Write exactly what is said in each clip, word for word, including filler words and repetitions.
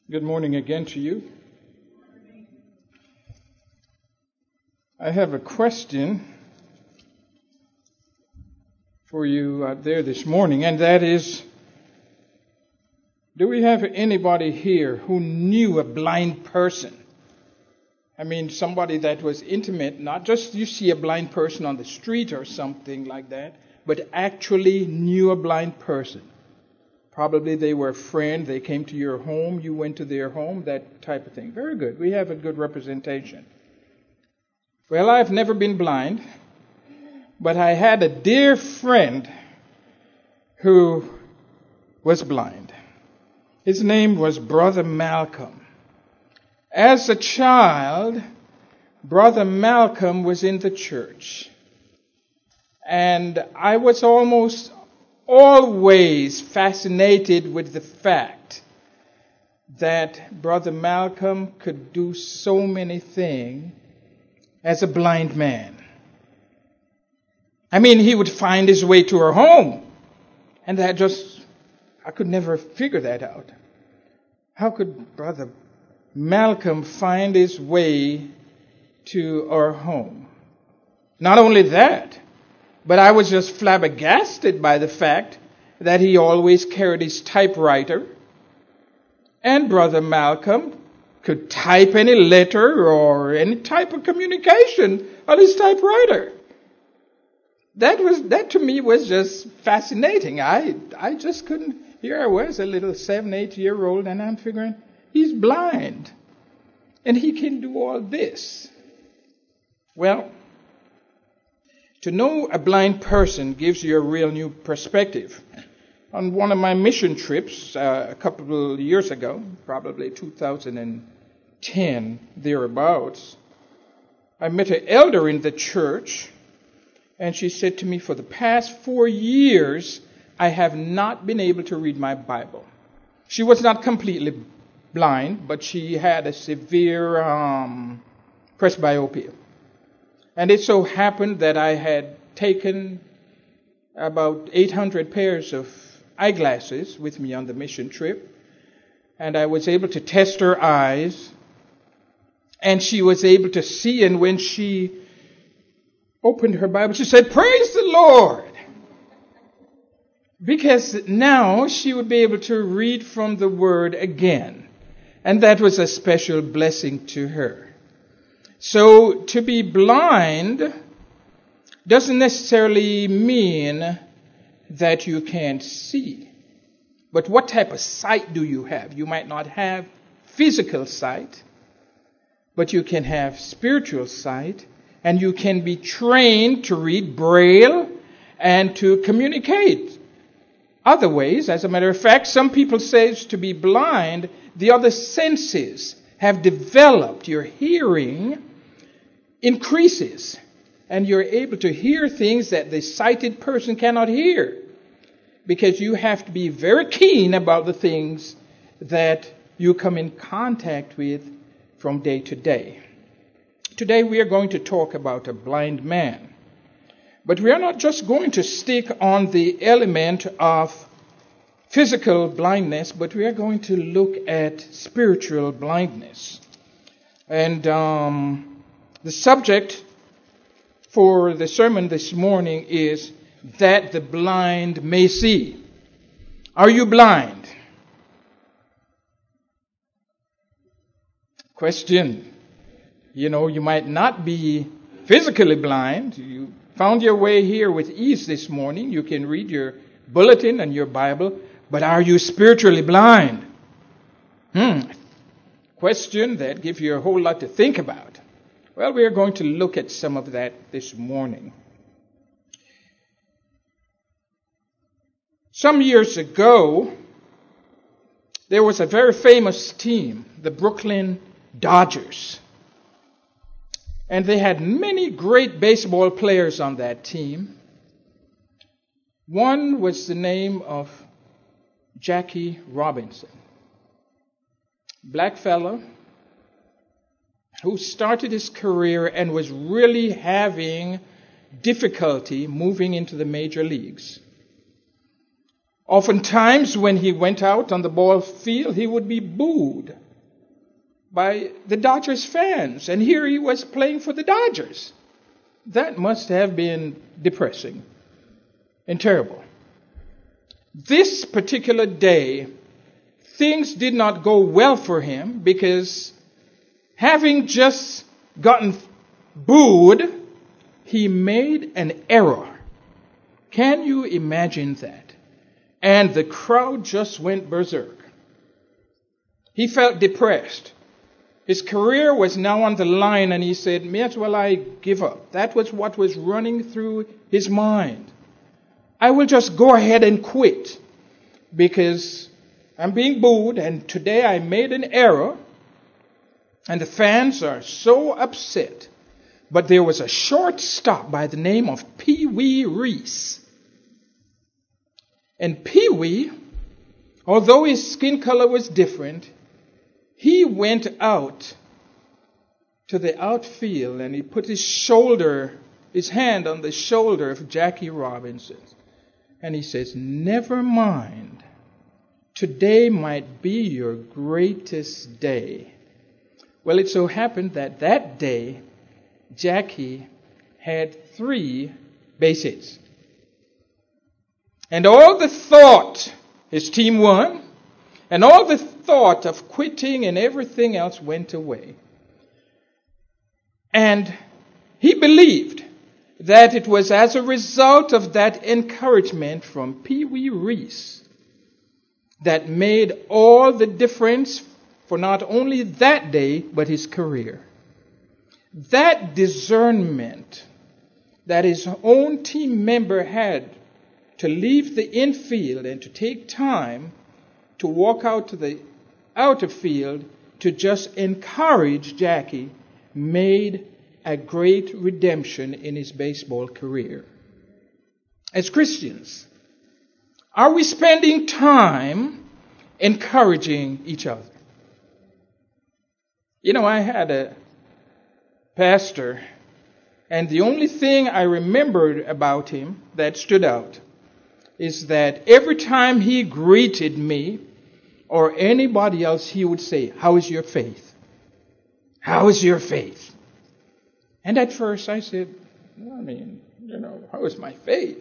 Good morning again to you. I have a question for you out there this morning, and that is, do we have anybody here who knew a blind person? I mean, somebody that was intimate, not just you see a blind person on the street or something like that, but actually knew a blind person. Probably they were a friend, they came to your home, you went to their home, that type of thing. Very good. We have a good representation. Well, I've never been blind, but I had a dear friend who was blind. His name was Brother Malcolm. As a child, Brother Malcolm was in the church. And I was almost always fascinated with the fact that Brother Malcolm could do so many things as a blind man. I mean, he would find his way to her home. And that just, I could never figure that out. How could Brother Malcolm find his way to our home? Not only that, but I was just flabbergasted by the fact that he always carried his typewriter, and Brother Malcolm could type any letter or any type of communication on his typewriter. That was that to me was just fascinating. I I just couldn't. Here I was, a little seven, eight year old, and I'm figuring he's blind, and he can do all this. Well, to know a blind person gives you a real new perspective. On one of my mission trips uh, a couple of years ago, probably two thousand ten, thereabouts, I met an elder in the church, and she said to me, for the past four years, I have not been able to read my Bible. She was not completely blind, but she had a severe um, presbyopia. And it so happened that I had taken about eight hundred pairs of eyeglasses with me on the mission trip. And I was able to test her eyes. And she was able to see. And when she opened her Bible, she said, "Praise the Lord." Because now she would be able to read from the Word again. And that was a special blessing to her. So to be blind doesn't necessarily mean that you can't see. But what type of sight do you have? You might not have physical sight, but you can have spiritual sight, and you can be trained to read Braille and to communicate other ways. As a matter of fact, some people say to be blind, the other senses have developed. Your hearing increases, and you're able to hear things that the sighted person cannot hear, because you have to be very keen about the things that you come in contact with from day to day. Today we are going to talk about a blind man, but we are not just going to stick on the element of physical blindness, but we are going to look at spiritual blindness. And um, the subject for the sermon this morning is that the blind may see. Are you blind? Question. You know, you might not be physically blind. You found your way here with ease this morning. You can read your bulletin and your Bible. But are you spiritually blind? Hmm. Question that gives you a whole lot to think about. Well, we are going to look at some of that this morning. Some years ago, there was a very famous team, the Brooklyn Dodgers. And they had many great baseball players on that team. One was the name of Jackie Robinson. Black fellow who started his career and was really having difficulty moving into the major leagues. Oftentimes when he went out on the ball field, he would be booed by the Dodgers fans. And here he was playing for the Dodgers. That must have been depressing and terrible. This particular day, things did not go well for him because having just gotten booed, he made an error. Can you imagine that? And the crowd just went berserk. He felt depressed. His career was now on the line, and he said, may as well I give up. That was what was running through his mind. I will just go ahead and quit because I'm being booed, and today I made an error, and the fans are so upset. But there was a short stop by the name of Pee Wee Reese. And Pee Wee, although his skin color was different, he went out to the outfield and he put his shoulder, his hand on the shoulder of Jackie Robinson. And he says, never mind. Today might be your greatest day. Well, it so happened that that day, Jackie had three base hits. And all the thought, his team won, and all the thought of quitting and everything else went away. And he believed that it was as a result of that encouragement from Pee Wee Reese that made all the difference for not only that day, but his career. That discernment that his own team member had to leave the infield and to take time to walk out to the outer field to just encourage Jackie made a great redemption in his baseball career. As Christians, are we spending time encouraging each other? You know, I had a pastor, and the only thing I remembered about him that stood out is that every time he greeted me or anybody else, he would say, how is your faith? How is your faith? And at first I said, I mean, you know, how is my faith?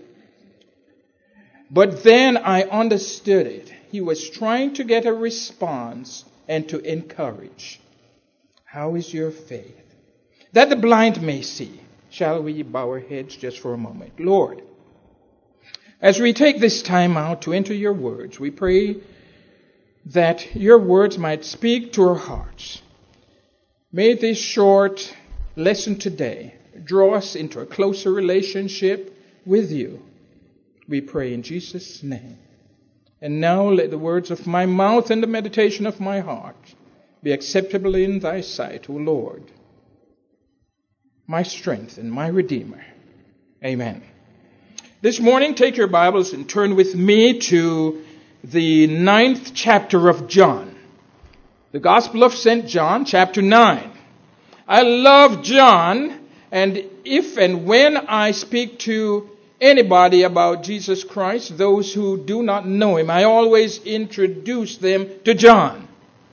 But then I understood it. He was trying to get a response and to encourage. How is your faith? That the blind may see. Shall we bow our heads just for a moment? Lord, as we take this time out to enter your words, we pray that your words might speak to our hearts. May this short lesson today draw us into a closer relationship with you. We pray in Jesus' name. And now let the words of my mouth and the meditation of my heart be acceptable in thy sight, O Lord, my strength and my Redeemer. Amen. This morning, take your Bibles and turn with me to the ninth chapter of John. The Gospel of Saint John, chapter nine. I love John, and if and when I speak to anybody about Jesus Christ, those who do not know him, I always introduce them to John.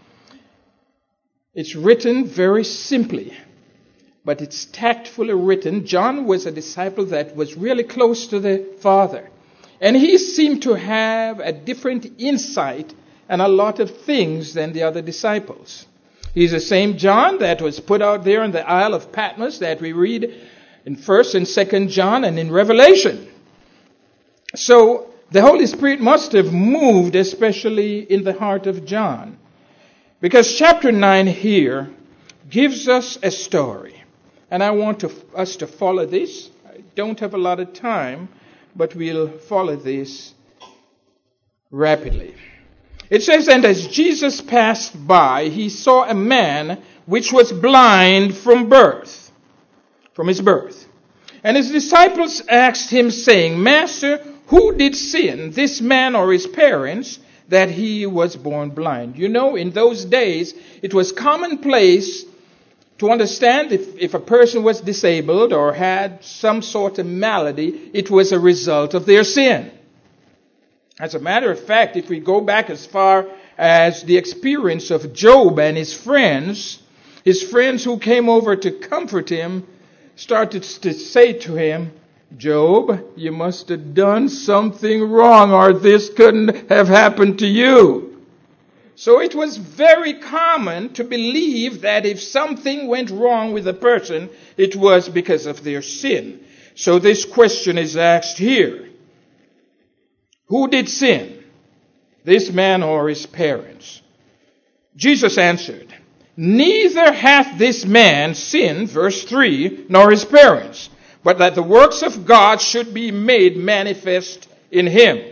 It's written very simply, but it's tactfully written. John was a disciple that was really close to the Father. And he seemed to have a different insight and a lot of things than the other disciples. He's the same John that was put out there on the Isle of Patmos that we read in First and Second John and in Revelation. So the Holy Spirit must have moved, especially in the heart of John. Because chapter nine here gives us a story. And I want to, us to follow this. I don't have a lot of time, but we'll follow this rapidly. It says, and as Jesus passed by, he saw a man which was blind from birth, from his birth. And his disciples asked him, saying, Master, who did sin, this man or his parents, that he was born blind? You know, in those days, it was commonplace to understand if, if a person was disabled or had some sort of malady, it was a result of their sin. As a matter of fact, if we go back as far as the experience of Job and his friends, his friends who came over to comfort him started to say to him, Job, you must have done something wrong or this couldn't have happened to you. So it was very common to believe that if something went wrong with a person, it was because of their sin. So this question is asked here. Who did sin? This man or his parents? Jesus answered, neither hath this man sinned, verse three, nor his parents, but that the works of God should be made manifest in him.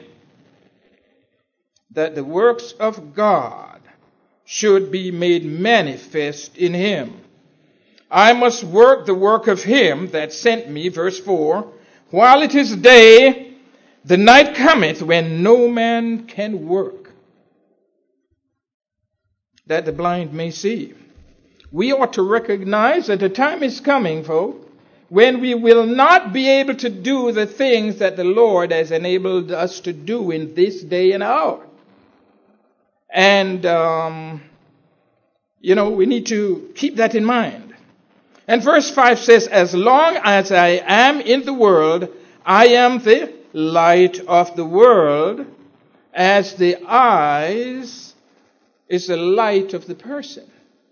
That the works of God should be made manifest in him. I must work the work of him that sent me, verse four, while it is day, the night cometh when no man can work, that the blind may see. We ought to recognize that the time is coming, folks, when we will not be able to do the things that the Lord has enabled us to do in this day and hour. And, um, you know, we need to keep that in mind. And verse five says, as long as I am in the world, I am the light of the world, as the eyes is the light of the person.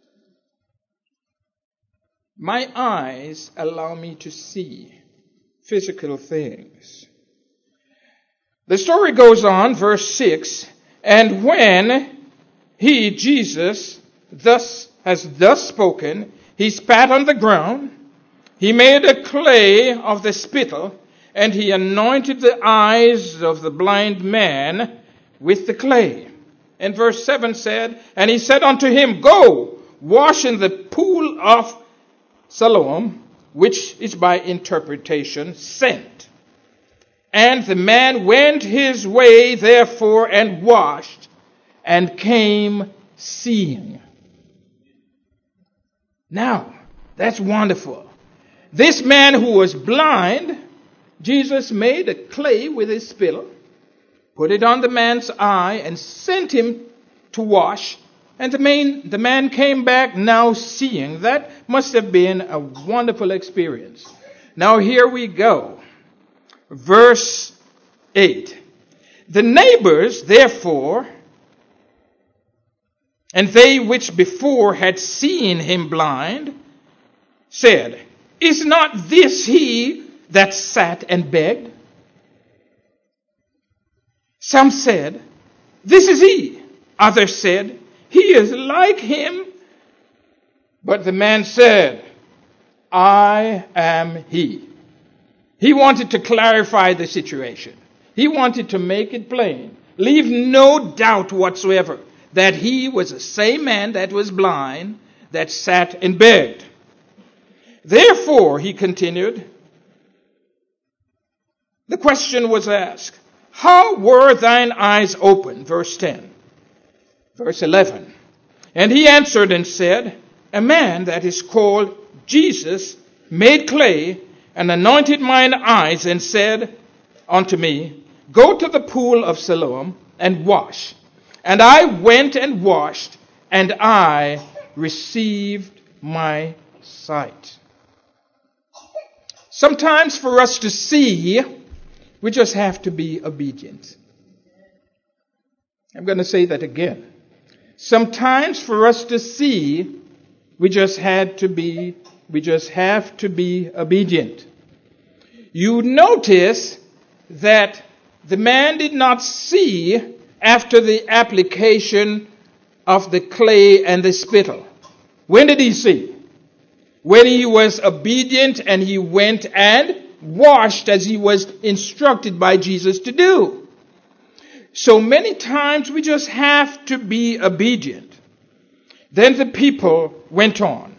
My eyes allow me to see physical things. The story goes on, verse six, and when he, Jesus, thus has thus spoken, he spat on the ground, he made a clay of the spittle, and he anointed the eyes of the blind man with the clay. And verse seven said, and he said unto him, go, wash in the pool of Siloam, which is by interpretation sent. And the man went his way therefore and washed and came seeing. Now, that's wonderful. This man who was blind, Jesus made a clay with his spittle, put it on the man's eye, and sent him to wash. And the man, the man came back now seeing. That must have been a wonderful experience. Now here we go. Verse eight. The neighbors, therefore, and they which before had seen him blind, said, is not this he that sat and begged? Some said, this is he. Others said, he is like him. But the man said, I am he. He wanted to clarify the situation. He wanted to make it plain. Leave no doubt whatsoever that he was the same man that was blind, that sat and begged. Therefore, he continued, the question was asked, how were thine eyes opened? Verse ten. Verse eleven. And he answered and said, a man that is called Jesus made clay and anointed mine eyes and said unto me, go to the pool of Siloam and wash. And I went and washed, and I received my sight. Sometimes for us to see, we just have to be obedient. I'm going to say that again. Sometimes for us to see, we just had to be, we just have to be obedient. You notice that the man did not see after the application of the clay and the spittle. When did he see? When he was obedient and he went and washed as he was instructed by Jesus to do. So many times we just have to be obedient. Then the people went on.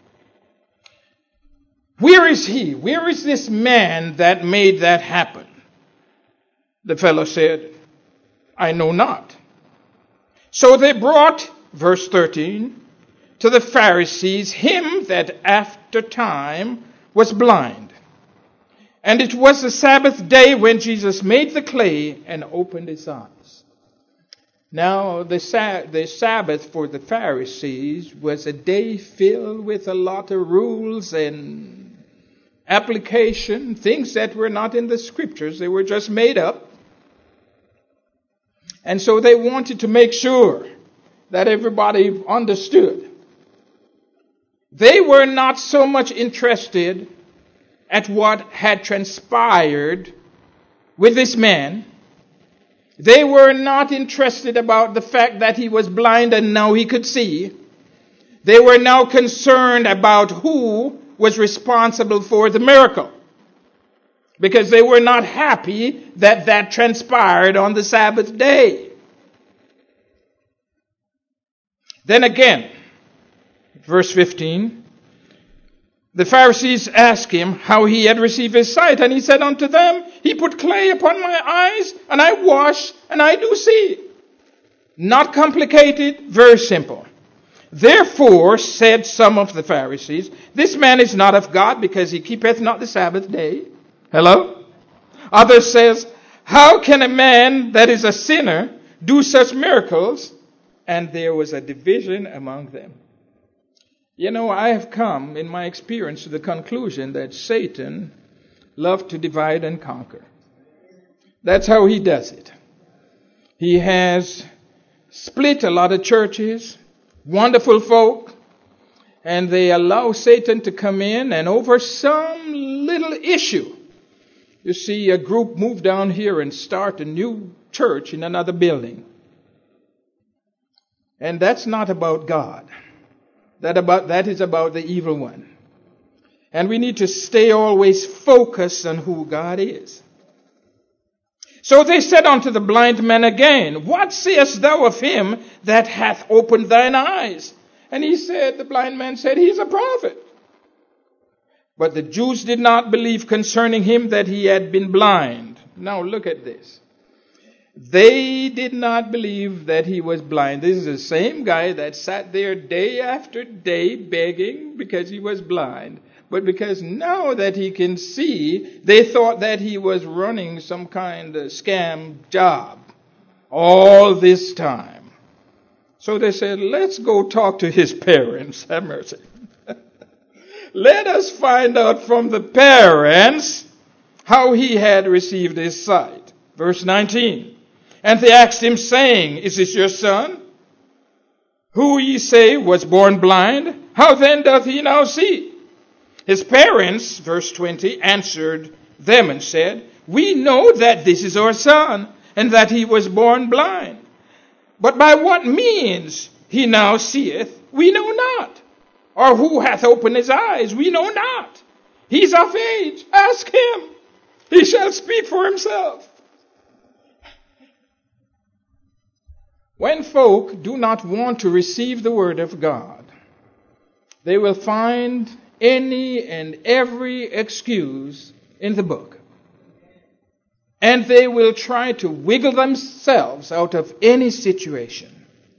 Where is he? Where is this man that made that happen? The fellow said, I know not. So they brought, verse thirteen, to the Pharisees him that after time was blind. And it was the Sabbath day when Jesus made the clay and opened his eyes. Now, the, sa- the Sabbath for the Pharisees was a day filled with a lot of rules and application, things that were not in the scriptures. They were just made up. And so they wanted to make sure that everybody understood. They were not so much interested at what had transpired with this man. They were not interested about the fact that he was blind and now he could see. They were now concerned about who was responsible for the miracle, because they were not happy that that transpired on the Sabbath day. Then again, verse fifteen, the Pharisees asked him how he had received his sight, and he said unto them, He put clay upon my eyes, and I wash, and I do see. Not complicated, very simple. Therefore, said some of the Pharisees, This man is not of God, because he keepeth not the Sabbath day. Hello? Others says, How can a man that is a sinner do such miracles? And there was a division among them. You know, I have come in my experience to the conclusion that Satan loved to divide and conquer. That's how he does it. He has split a lot of churches, wonderful folk, and they allow Satan to come in, and over some little issue, you see a group move down here and start a new church in another building. And that's not about God. That about that is about the evil one. And we need to stay always focused on who God is. So they said unto the blind man again, What sayest thou of him that hath opened thine eyes? And he said, the blind man said, He's a prophet. But the Jews did not believe concerning him that he had been blind. Now look at this. They did not believe that he was blind. This is the same guy that sat there day after day begging because he was blind. But because now that he can see, they thought that he was running some kind of scam job all this time. So they said, let's go talk to his parents. Have mercy. Let us find out from the parents how he had received his sight. Verse nineteen. And they asked him, saying, Is this your son, who ye say was born blind? How then doth he now see? His parents, verse twenty, answered them and said, We know that this is our son, and that he was born blind. But by what means he now seeth, we know not. Or who hath opened his eyes, we know not. He's of age, ask him. He shall speak for himself. When folk do not want to receive the word of God, they will find any and every excuse in the book. And they will try to wiggle themselves out of any situation.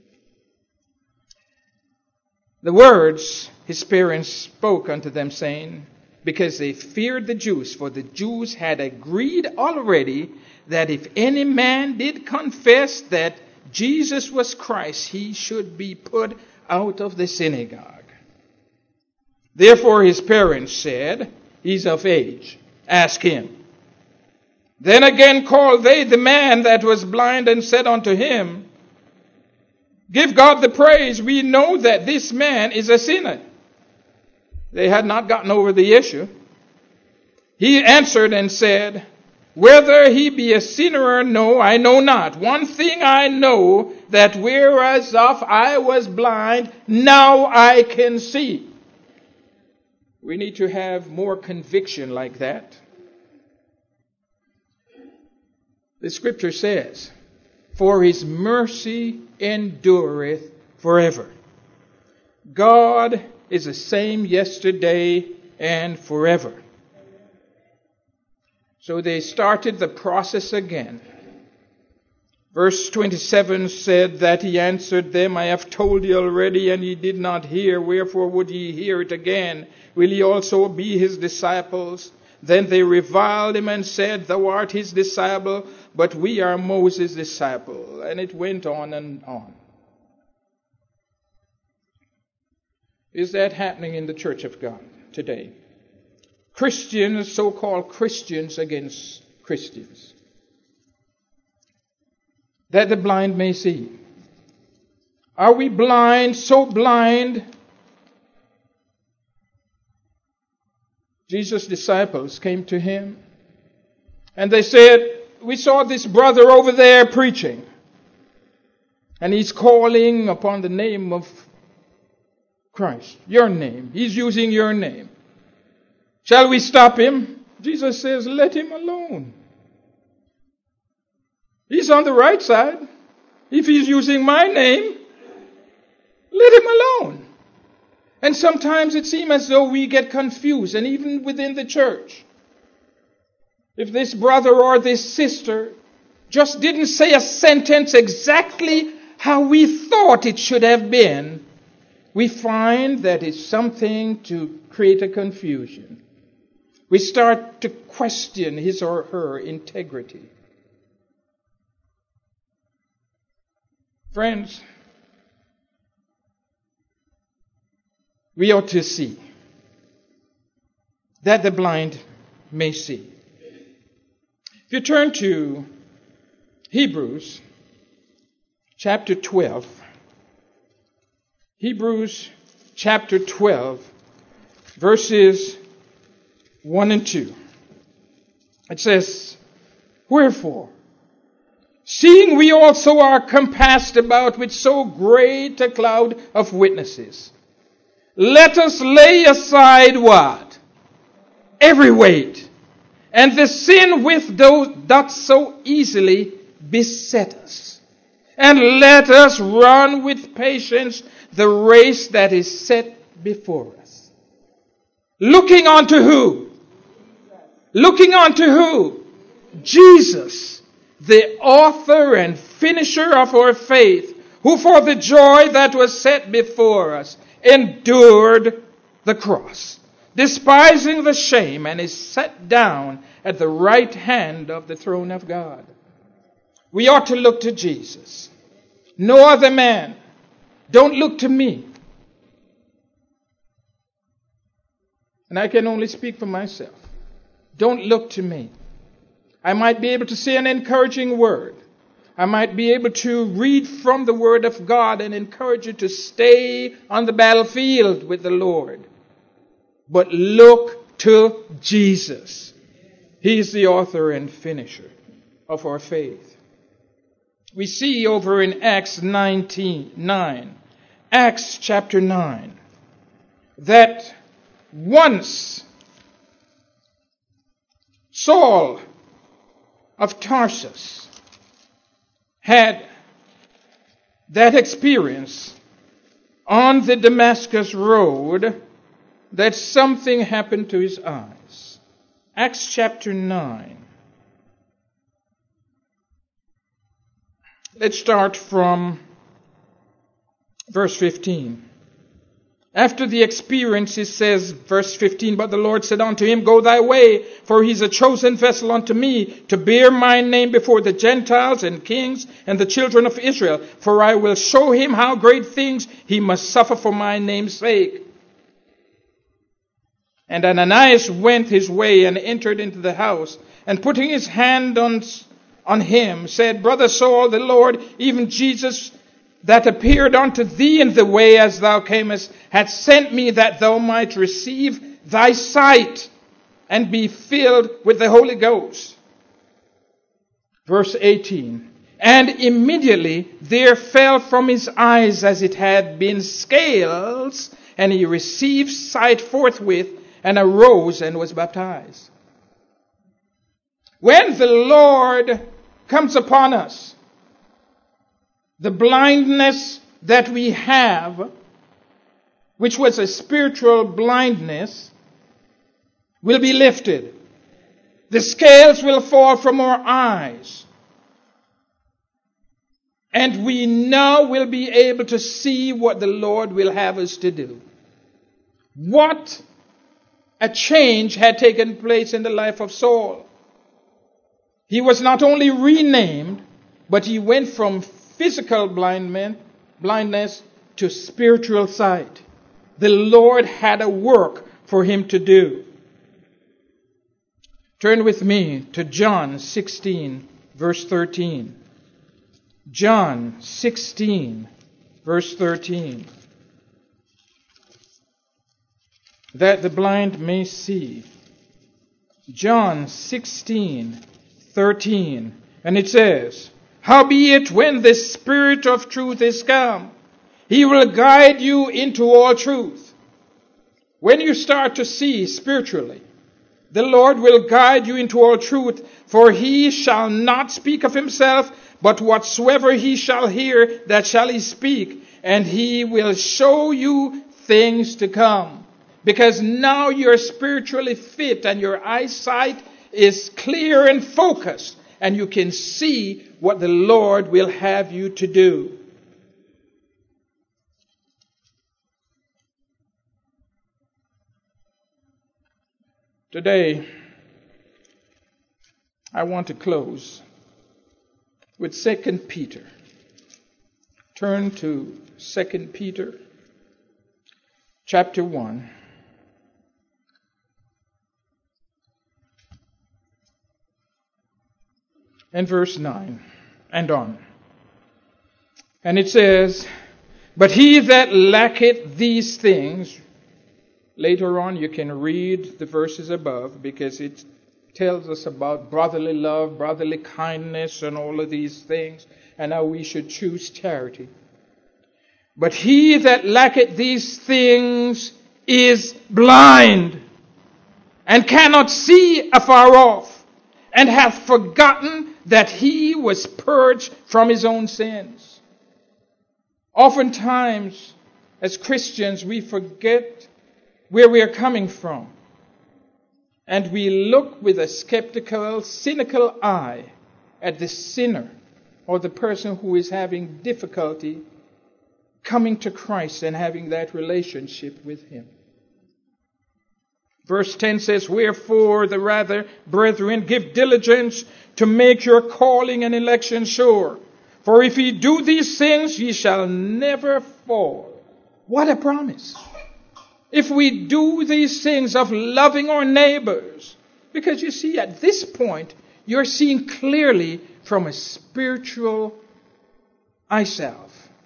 The words his parents spoke unto them, saying, because they feared the Jews, for the Jews had agreed already that if any man did confess that Jesus was Christ, he should be put out of the synagogue. Therefore his parents said, He's of age, ask him. Then again called they the man that was blind, and said unto him, Give God the praise, we know that this man is a sinner. They had not gotten over the issue. He answered and said, Whether he be a sinner or no, I know not. One thing I know, that whereas of I was blind, now I can see. We need to have more conviction like that. The scripture says, For his mercy endureth forever. God is the same yesterday and forever. So they started the process again. Verse twenty-seven said that he answered them, I have told you already, and ye did not hear. Wherefore would ye hear it again? Will ye also be his disciples? Then they reviled him and said, Thou art his disciple, but we are Moses' disciple. And it went on and on. Is that happening in the Church of God today? Christians, so-called Christians against Christians. That the blind may see. Are we blind, so blind? Jesus' disciples came to him and they said, We saw this brother over there preaching, and he's calling upon the name of Christ, your name. He's using your name. Shall we stop him? Jesus says, Let him alone. He's on the right side. If he's using my name, let him alone. And sometimes it seems as though we get confused, and even within the church. If this brother or this sister just didn't say a sentence exactly how we thought it should have been, we find that it's something to create a confusion. We start to question his or her integrity. Friends, we ought to see that the blind may see. If you turn to Hebrews chapter twelve, Hebrews chapter twelve, verses one and two. It says, Wherefore, seeing we also are compassed about with so great a cloud of witnesses, let us lay aside what? Every weight, and the sin with those doth so easily beset us. And let us run with patience the race that is set before us. Looking unto who? Looking unto who? Jesus, the author and finisher of our faith, who for the joy that was set before us endured the cross, despising the shame, and is set down at the right hand of the throne of God. We ought to look to Jesus. No other man. Don't look to me. And I can only speak for myself. Don't look to me. I might be able to say an encouraging word. I might be able to read from the Word of God and encourage you to stay on the battlefield with the Lord. But look to Jesus. He is the author and finisher of our faith. We see over in Acts nineteen, nine, Acts chapter nine, that once Saul of Tarsus had that experience on the Damascus road, that something happened to his eyes. Acts chapter nine. Let's start from verse fifteen. After the experience, it says, verse fifteen, But the Lord said unto him, Go thy way, for he is a chosen vessel unto me, to bear my name before the Gentiles and kings and the children of Israel. For I will show him how great things he must suffer for my name's sake. And Ananias went his way and entered into the house, and putting his hand on, on him, said, Brother Saul, the Lord, even Jesus, that appeared unto thee in the way as thou camest, hath sent me that thou might receive thy sight and be filled with the Holy Ghost. Verse eighteen. And immediately there fell from his eyes as it had been scales, and he received sight forthwith, and arose and was baptized. When the Lord comes upon us, the blindness that we have, which was a spiritual blindness, will be lifted. The scales will fall from our eyes. And we now will be able to see what the Lord will have us to do. What a change had taken place in the life of Saul. He was not only renamed, but he went from physical blindness to spiritual sight. The Lord had a work for him to do. Turn with me to John sixteen, verse thirteen. John sixteen, verse thirteen. That the blind may see. John sixteen, thirteen. And it says, Howbeit, when the Spirit of truth is come, he will guide you into all truth. When you start to see spiritually, the Lord will guide you into all truth, for he shall not speak of himself, but whatsoever he shall hear, that shall he speak, and he will show you things to come. Because now you're spiritually fit and your eyesight is clear and focused, and you can see what the Lord will have you to do. Today, I want to close with Second Peter. Turn to Second Peter, chapter one. And verse nine and on. And it says, But he that lacketh these things, later on you can read the verses above, because it tells us about brotherly love, brotherly kindness, and all of these things, and how we should choose charity. But he that lacketh these things is blind, and cannot see afar off, and hath forgotten that he was purged from his own sins. Oftentimes, as Christians, we forget where we are coming from. And we look with a skeptical, cynical eye at the sinner or the person who is having difficulty coming to Christ and having that relationship with him. Verse ten says, Wherefore the rather, brethren, give diligence to make your calling and election sure. For if ye do these things, ye shall never fall. What a promise. If we do these things of loving our neighbors. Because you see, at this point, you're seeing clearly from a spiritual eye salve.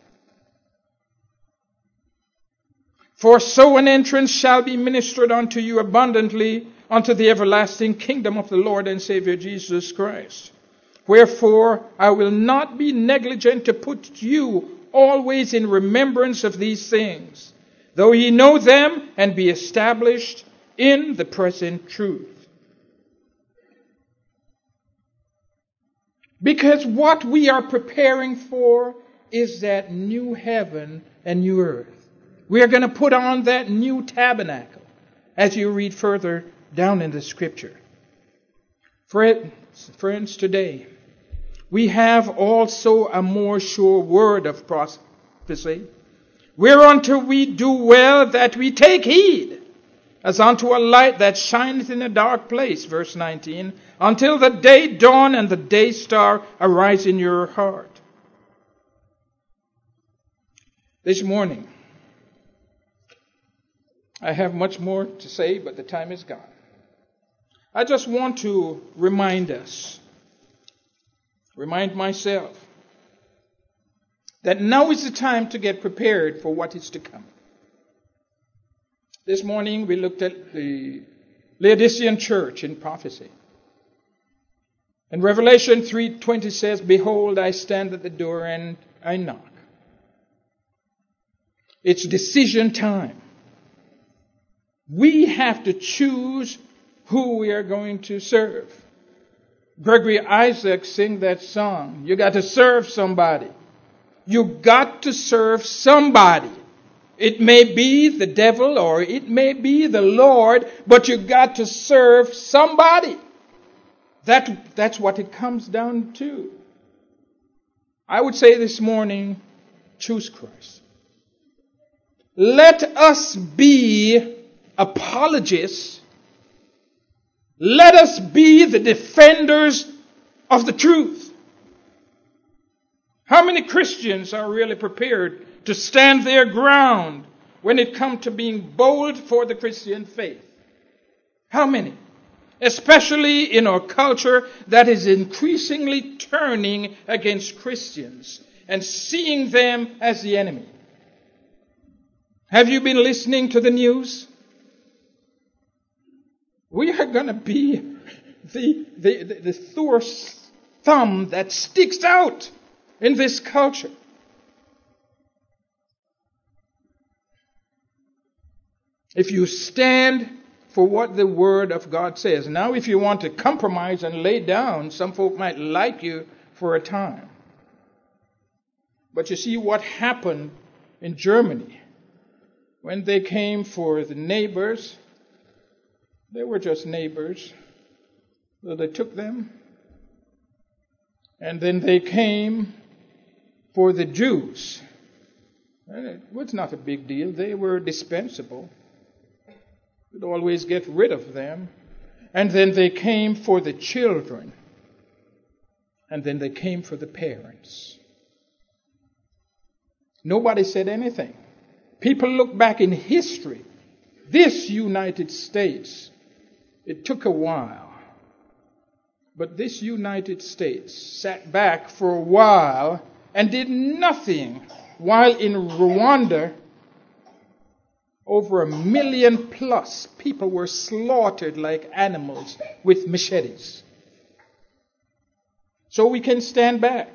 For so an entrance shall be ministered unto you abundantly unto the everlasting kingdom of the Lord and Savior Jesus Christ. Wherefore I will not be negligent to put you always in remembrance of these things, though ye know them and be established in the present truth. Because what we are preparing for is that new heaven and new earth. We are going to put on that new tabernacle as you read further down in the scripture. Friends, today we have also a more sure word of prophecy, whereunto we do well that we take heed, as unto a light that shineth in a dark place, verse nineteen, until the day dawn and the day star arise in your heart. This morning, I have much more to say, but the time is gone. I just want to remind us, remind myself, that now is the time to get prepared for what is to come. This morning we looked at the Laodicean church in prophecy. And Revelation three twenty says, Behold, I stand at the door and I knock. It's decision time. We have to choose who we are going to serve. Gregory Isaacs sang that song. You got to serve somebody. You got to serve somebody. It may be the devil or it may be the Lord, but you got to serve somebody. That, that's what it comes down to. I would say this morning, choose Christ. Let us be apologists Let us be the defenders of the truth. How many Christians are really prepared to stand their ground when it comes to being bold for the Christian faith? How many? Especially in our culture that is increasingly turning against Christians and seeing them as the enemy. Have you been listening to the news? We are going to be the, the, the, the Thor's thumb that sticks out in this culture. If you stand for what the Word of God says. Now, if you want to compromise and lay down, some folk might like you for a time. But you see what happened in Germany. When they came for the neighbors, they were just neighbors. So they took them. And then they came for the Jews. And it was not a big deal. They were dispensable. You'd always get rid of them. And then they came for the children. And then they came for the parents. Nobody said anything. People look back in history. This United States, it took a while. But this United States sat back for a while and did nothing, while in Rwanda, over a million plus people were slaughtered like animals with machetes. So we can stand back.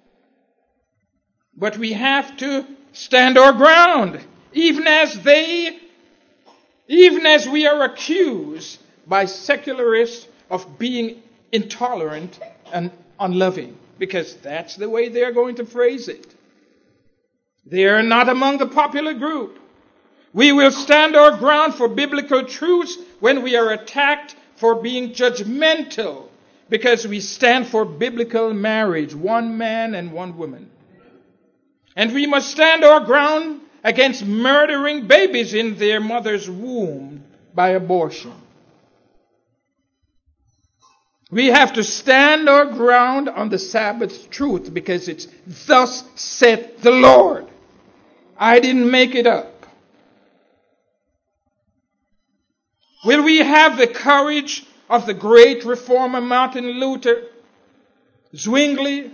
But we have to stand our ground, even as they, even as we are accused by secularists of being intolerant and unloving, because that's the way they're going to phrase it. They are not among the popular group. We will stand our ground for biblical truths when we are attacked for being judgmental, because we stand for biblical marriage, one man and one woman. And we must stand our ground against murdering babies in their mother's womb by abortion. We have to stand our ground on the Sabbath truth, because it's thus saith the Lord. I didn't make it up. Will we have the courage of the great reformer Martin Luther, Zwingli,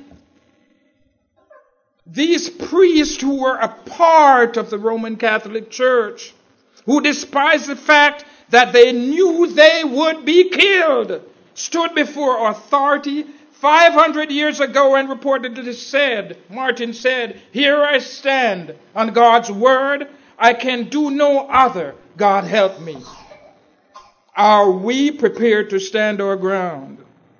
these priests who were a part of the Roman Catholic Church, who despised the fact that they knew they would be killed, stood before authority five hundred years ago and reportedly said, Martin said, "Here I stand on God's word. I can do no other. God help me." Are we prepared to stand our ground?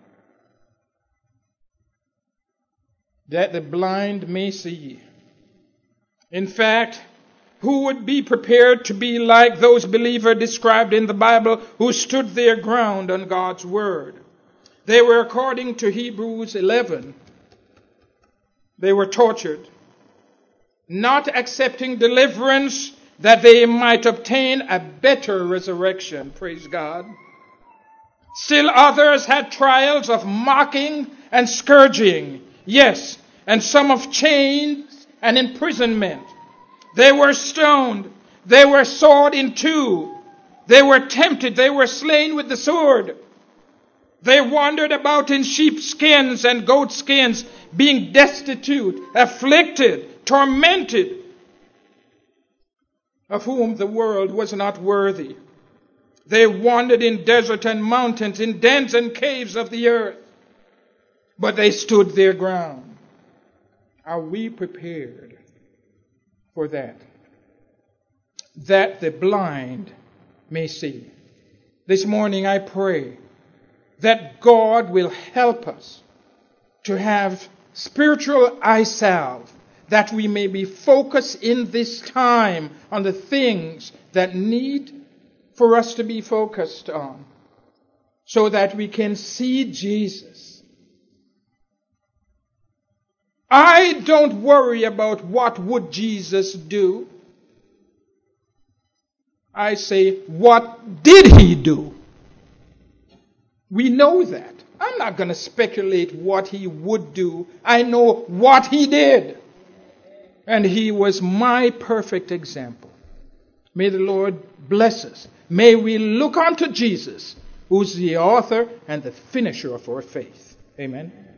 That the blind may see. In fact, who would be prepared to be like those believers described in the Bible who stood their ground on God's word? They were, according to Hebrews eleven, they were tortured, not accepting deliverance that they might obtain a better resurrection. Praise God. Still others had trials of mocking and scourging. Yes, and some of chains and imprisonment. They were stoned. They were sawed in two. They were tempted. They were slain with the sword. They wandered about in sheepskins and goatskins, being destitute, afflicted, tormented, of whom the world was not worthy. They wandered in desert and mountains, in dens and caves of the earth. But they stood their ground. Are we prepared for that? That the blind may see. This morning I pray that God will help us to have spiritual eye salve, that we may be focused in this time on the things that need for us to be focused on, so that we can see Jesus. I don't worry about what would Jesus do. I say, what did he do? We know that. I'm not going to speculate what he would do. I know what he did. And he was my perfect example. May the Lord bless us. May we look unto Jesus, who's the author and the finisher of our faith. Amen.